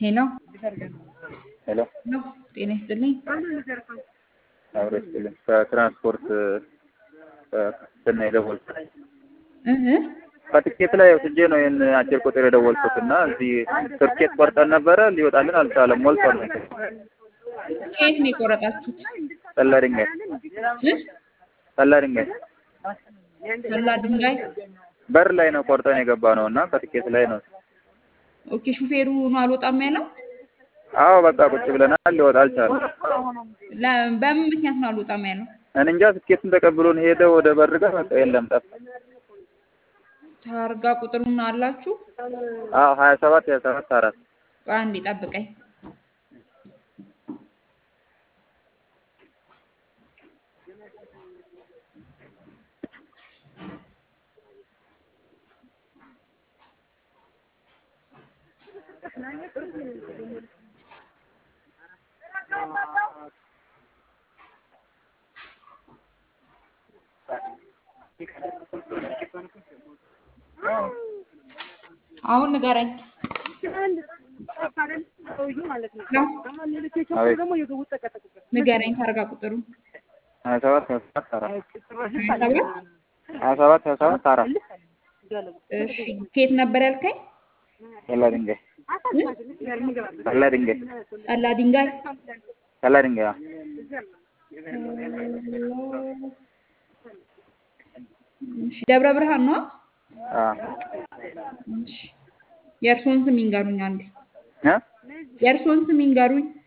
ሄሎ ሄሎ ነው ጤና ይስጥልኝ። አብረስልኝ ከትራንስፖርት የደወልኩት ከትኬት ላይ ወስጄ ነው ይሄን አጭር ቁጥር የደወልኩት እና እዚህ ትኬት ቆርጠን ነበረ ሊወጣልን አልቻለም። ሞልቷል ነው። ከየት ነው የቆረጣችሁት? ሰላ ድንጋይ ሰላ ድንጋይ በር ላይ ነው ቆርጠን የገባ ነው እና ከትኬት ላይ ነው። ኦኬ ሹፌሩ ነው አልወጣም ያለው? አዎ በቃ ቁጭ ብለናል። ሊወጣ አልቻለም። በምን ምክንያት ነው አልወጣም ያለው? እኔ እንጃ። ትኬቱን ተቀብሎን ሄደ ወደ በር ጋር በቃ የለም ጠፋ። ታርጋ ቁጥሩን አላችሁ? አዎ 27 4 አንዴ ጠብቀኝ። አሁን ንገረኝ። ንገረኝ ታርጋ ቁጥሩ 27 4 እሺ ከየት ነበር ያልከኝ? ሰላ ድንጋይ ሰላ ድንጋይ እሺ ደብረ ብርሃን ነው? እሺ የእርሶን ስም ይንገሩኝ አንዴ። የእርሶን ስም ይንገሩኝ።